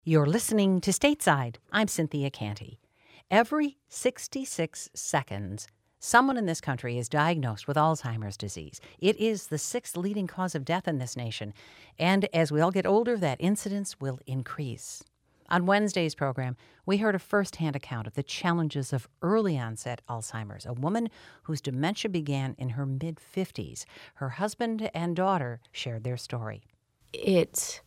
You're listening to Stateside. I'm Cynthia Canty. Every 66 seconds, someone in this country is diagnosed with Alzheimer's disease. It is the sixth leading cause of death in this nation. And as we all get older, that incidence will increase. On Wednesday's program, we heard a firsthand account of the challenges of early-onset Alzheimer's, a woman whose dementia began in her mid-50s. Her husband and daughter shared their story. It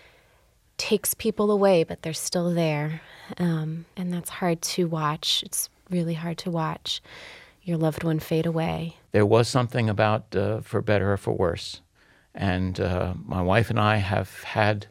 takes people away, but they're still there. And that's hard to watch. It's really hard to watch your loved one fade away. There was something about for better or for worse. And my wife and I have had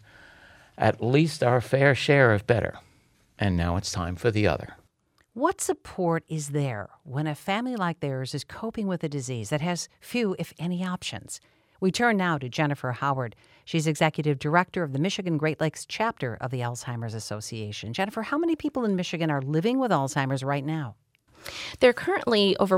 at least our fair share of better. And now it's time for the other. What support is there when a family like theirs is coping with a disease that has few, if any, options? We turn now to Jennifer Howard. She's executive director of the Michigan Great Lakes chapter of the Alzheimer's Association. Jennifer, how many people in Michigan are living with Alzheimer's right now? There are currently over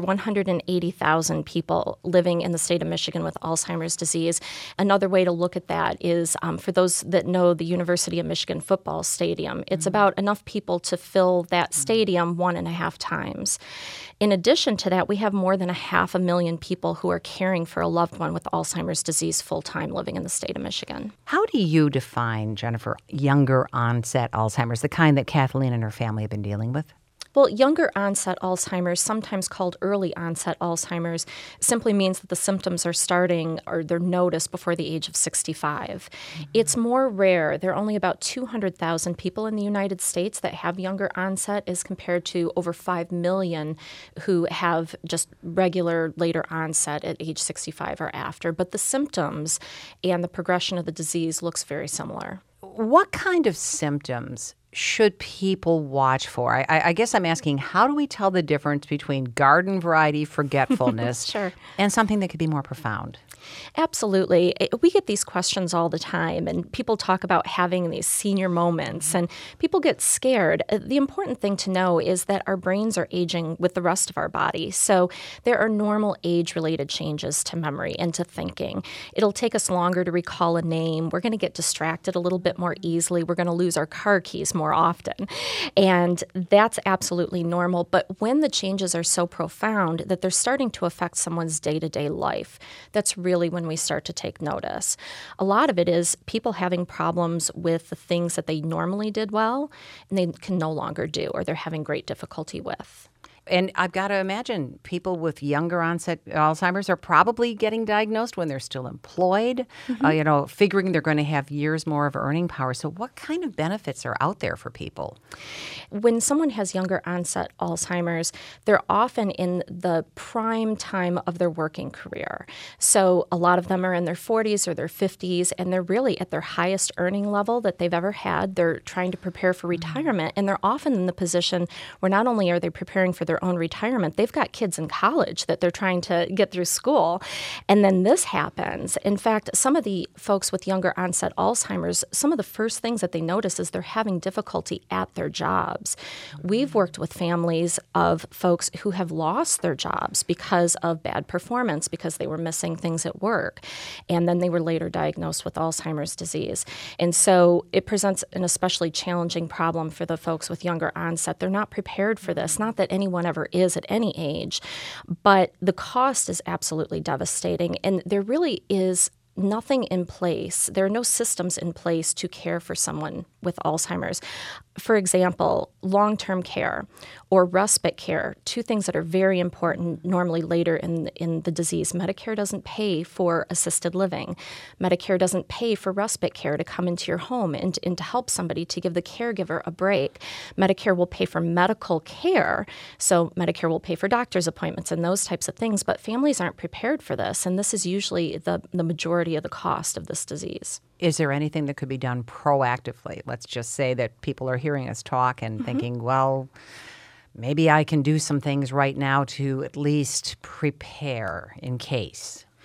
180,000 people living in the state of Michigan with Alzheimer's disease. Another way to look at that is, for those that know the University of Michigan football stadium, it's about enough people to fill that stadium 1.5 times. In addition to that, we have more than 500,000 people who are caring for a loved one with Alzheimer's disease full-time living in the state of Michigan. How do you define, Jennifer, younger onset Alzheimer's, the kind that Kathleen and her family have been dealing with? Well, younger onset Alzheimer's, sometimes called early onset Alzheimer's, simply means that the symptoms are starting or they're noticed before the age of 65. It's more rare. There are only about 200,000 people in the United States that have younger onset as compared to over 5 million who have just regular later onset at age 65 or after. But the symptoms and the progression of the disease looks very similar. What kind of symptoms should people watch for? I guess I'm asking, how do we tell the difference between garden variety forgetfulness Sure. and something that could be more profound? Absolutely. We get these questions all the time, and people talk about having these senior moments, and people get scared. The important thing to know is that our brains are aging with the rest of our body, so there are normal age-related changes to memory and to thinking. It'll take us longer to recall a name. We're going to get distracted a little bit more easily. We're going to lose our car keys more often, and that's absolutely normal. But when the changes are so profound that they're starting to affect someone's day-to-day life, that's really when we start to take notice. A lot of it is people having problems with the things that they normally did well and they can no longer do, or they're having great difficulty with. And I've got to imagine people with younger onset Alzheimer's are probably getting diagnosed when they're still employed, figuring they're going to have years more of earning power. So what kind of benefits are out there for people? When someone has younger onset Alzheimer's, they're often in the prime time of their working career. So a lot of them are in their 40s or their 50s, and they're really at their highest earning level that they've ever had. They're trying to prepare for retirement, and they're often in the position where not only are they preparing for their own retirement, they've got kids in college that they're trying to get through school. And then this happens. In fact, some of the folks with younger onset Alzheimer's, some of the first things that they notice is they're having difficulty at their jobs. We've worked with families of folks who have lost their jobs because of bad performance, because they were missing things at work. And then they were later diagnosed with Alzheimer's disease. And so it presents an especially challenging problem for the folks with younger onset. They're not prepared for this. Not that anyone ever is at any age, but the cost is absolutely devastating. And there really is nothing in place. There are no systems in place to care for someone with Alzheimer's. For example, long-term care or respite care, two things that are very important normally later in the disease. Medicare doesn't pay for assisted living. Medicare doesn't pay for respite care to come into your home and to help somebody, to give the caregiver a break. Medicare will pay for medical care, so Medicare will pay for doctor's appointments and those types of things, but families aren't prepared for this, and this is usually the majority of the cost of this disease. Is there anything that could be done proactively? Let's just say that people are hearing us talk and thinking, well, maybe I can do some things right now to at least prepare in case.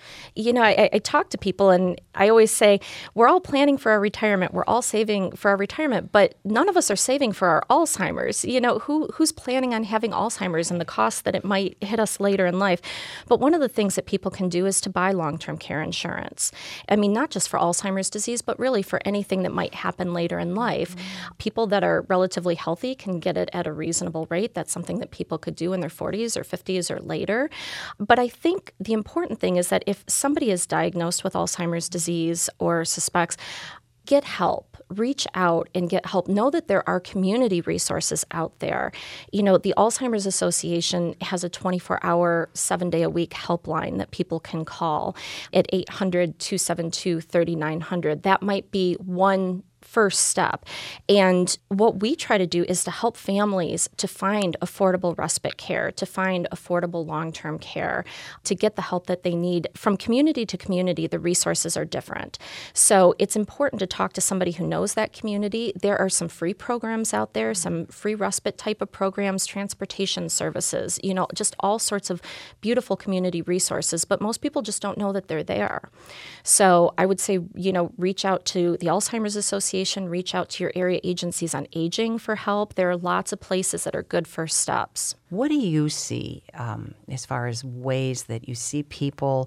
I talk to people and I always say, we're all planning for our retirement. We're all saving for our retirement, but none of us are saving for our Alzheimer's. Who's planning on having Alzheimer's and the cost that it might hit us later in life? But one of the things that people can do is to buy long-term care insurance. I mean, not just for Alzheimer's disease, but really for anything that might happen later in life. People that are relatively healthy can get it at a reasonable rate. That's something that people could do in their 40s or 50s or later. But I think the important thing is that if somebody is diagnosed with Alzheimer's disease or suspects, get help, reach out and get help. Know that there are community resources out there. The Alzheimer's Association has a 24-hour, 7-day-a-week helpline that people can call at 800-272-3900. That might be one first step. And what we try to do is to help families to find affordable respite care, to find affordable long-term care, to get the help that they need. From community to community, the resources are different. So it's important to talk to somebody who knows that community. There are some free programs out there, some free respite type of programs, transportation services, just all sorts of beautiful community resources, but most people just don't know that they're there. So I would say, reach out to the Alzheimer's Association, reach out to your area agencies on aging for help. There are lots of places that are good first steps. What do you see as far as ways that you see people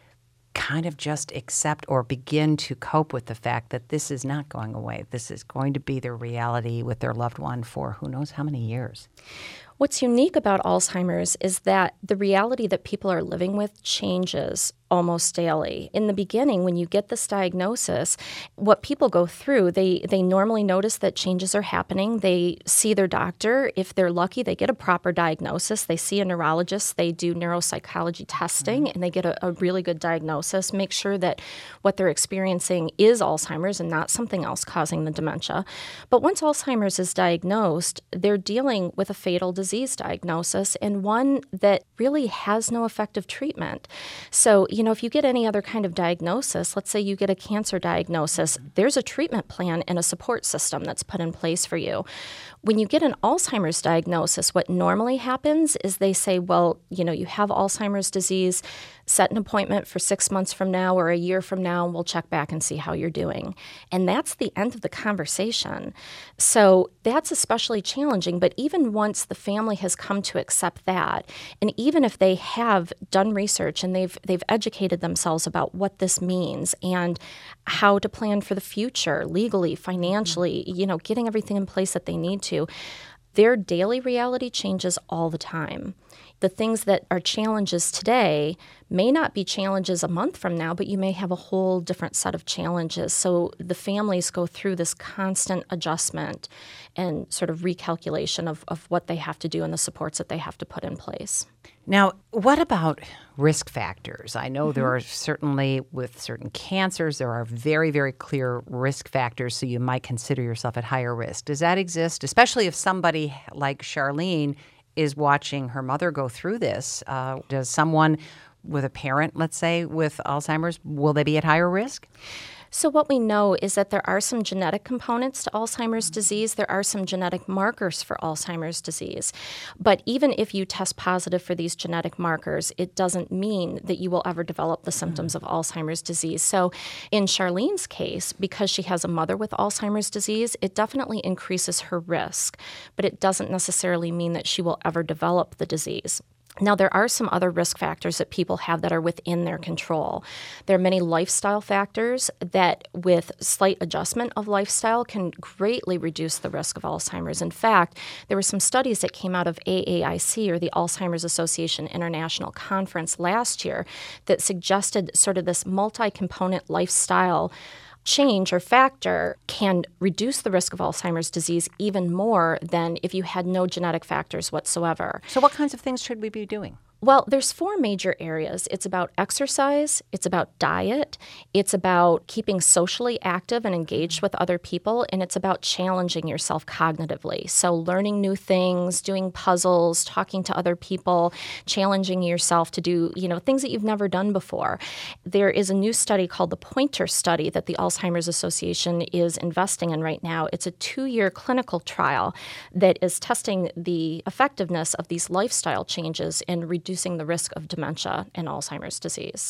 kind of just accept or begin to cope with the fact that this is not going away? This is going to be their reality with their loved one for who knows how many years. What's unique about Alzheimer's is that the reality that people are living with changes almost daily. In the beginning, when you get this diagnosis, what people go through, they normally notice that changes are happening. They see their doctor. If they're lucky, they get a proper diagnosis. They see a neurologist. They do neuropsychology testing, and they get a really good diagnosis, make sure that what they're experiencing is Alzheimer's and not something else causing the dementia. But once Alzheimer's is diagnosed, they're dealing with a fatal disease diagnosis and one that really has no effective treatment. So, if you get any other kind of diagnosis, let's say you get a cancer diagnosis, there's a treatment plan and a support system that's put in place for you. When you get an Alzheimer's diagnosis, what normally happens is they say, well, you have Alzheimer's disease, set an appointment for 6 months from now or a year from now, and we'll check back and see how you're doing. And that's the end of the conversation. So that's especially challenging. But even once the family has come to accept that, and even if they have done research and they've educated themselves about what this means and how to plan for the future legally, financially, getting everything in place that they need to, their daily reality changes all the time. The things that are challenges today may not be challenges a month from now, but you may have a whole different set of challenges. So the families go through this constant adjustment and sort of recalculation of what they have to do and the supports that they have to put in place. Now, what about risk factors? I know there are certainly, with certain cancers, there are very, very clear risk factors, so you might consider yourself at higher risk. Does that exist, especially if somebody like Charlene is watching her mother go through this? Does someone with a parent, let's say, with Alzheimer's, will they be at higher risk? So what we know is that there are some genetic components to Alzheimer's disease. There are some genetic markers for Alzheimer's disease. But even if you test positive for these genetic markers, it doesn't mean that you will ever develop the symptoms of Alzheimer's disease. So in Charlene's case, because she has a mother with Alzheimer's disease, it definitely increases her risk, but it doesn't necessarily mean that she will ever develop the disease. Now, there are some other risk factors that people have that are within their control. There are many lifestyle factors that, with slight adjustment of lifestyle, can greatly reduce the risk of Alzheimer's. In fact, there were some studies that came out of AAIC, or the Alzheimer's Association International Conference last year, that suggested sort of this multi-component lifestyle change or factor can reduce the risk of Alzheimer's disease even more than if you had no genetic factors whatsoever. So what kinds of things should we be doing? Well, there's 4 major areas. It's about exercise, it's about diet, it's about keeping socially active and engaged with other people, and it's about challenging yourself cognitively. So learning new things, doing puzzles, talking to other people, challenging yourself to do, things that you've never done before. There is a new study called the Pointer Study that the Alzheimer's Association is investing in right now. It's a 2-year clinical trial that is testing the effectiveness of these lifestyle changes in reducing the risk of dementia and Alzheimer's disease.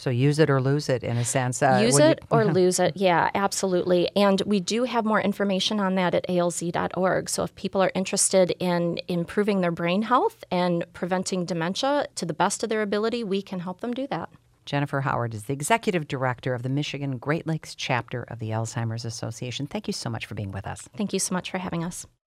So use it or lose it, in a sense. Use it or lose it. Yeah, absolutely. And we do have more information on that at alz.org. So if people are interested in improving their brain health and preventing dementia to the best of their ability, we can help them do that. Jennifer Howard is the Executive Director of the Michigan Great Lakes Chapter of the Alzheimer's Association. Thank you so much for being with us. Thank you so much for having us.